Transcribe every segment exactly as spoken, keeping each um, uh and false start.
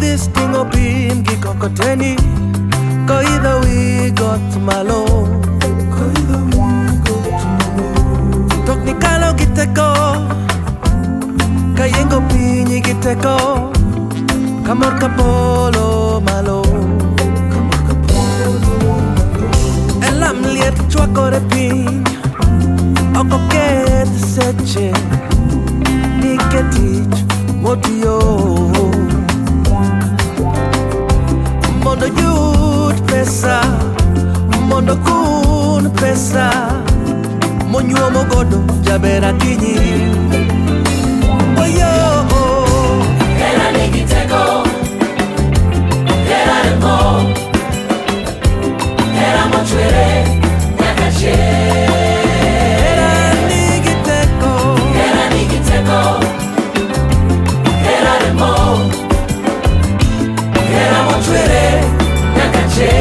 this thing opim gi kokoteni. Go either we got malo. Go either we got malo. Tok ni kalo giteko. Kayengo pinyi giteko. Kamor kapolo malo. Kamor kapolo malo. Elam liet chwakore piny. Oko ket seche. Niketich motio. Mondo yud pesa, mondo kun pesa, monyuomo godo jabera kinyi. Oyo, era nigi teko, era remo, era mochwere, nyaka chieng'. era nigi teko, Era nigi teko, era remo, era mochwere, nyaka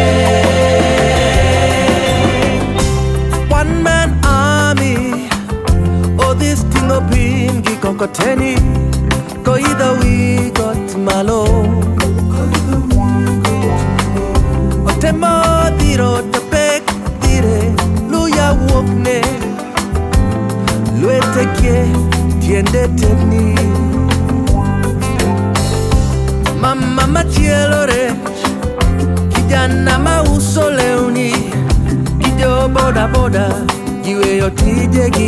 chieng'. one man army. Oh, this thing of him gi kokoteni. Go either we got malo. Otemo diro tepek dire. Luya wokne. Luete kie tiende teni. Mama machielo rech. Kijana mauso leuni. Kijo boda boda. Giweyo tijegi.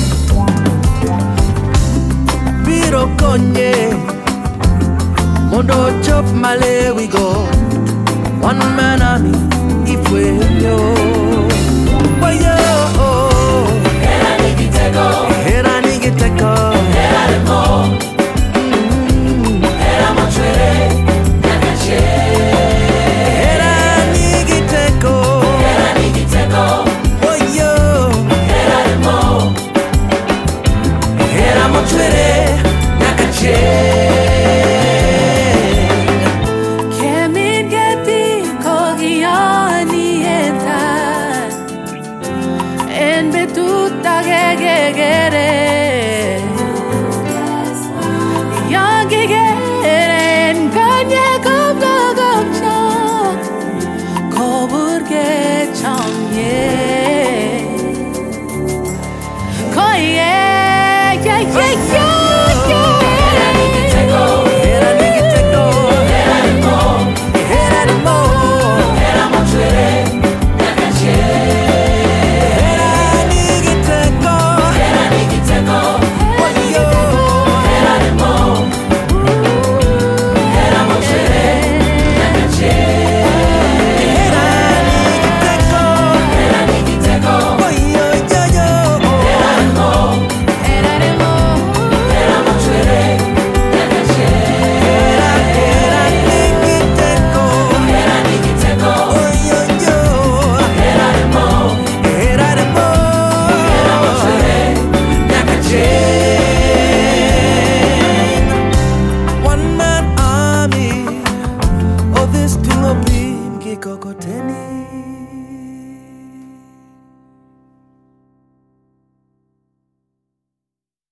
Biro konye. Mondo chop male we go. One man army. Ifweyo. Wayo. Era nigi teko, Era nigi teko. era remo, era mochwere, nyaka chieng'. Era nigi teko. Era nigi teko, Wayo. era remo, era mochwere, nyaka chieng'. Kemin geti kogiani eta en betuta gegere. Yang gege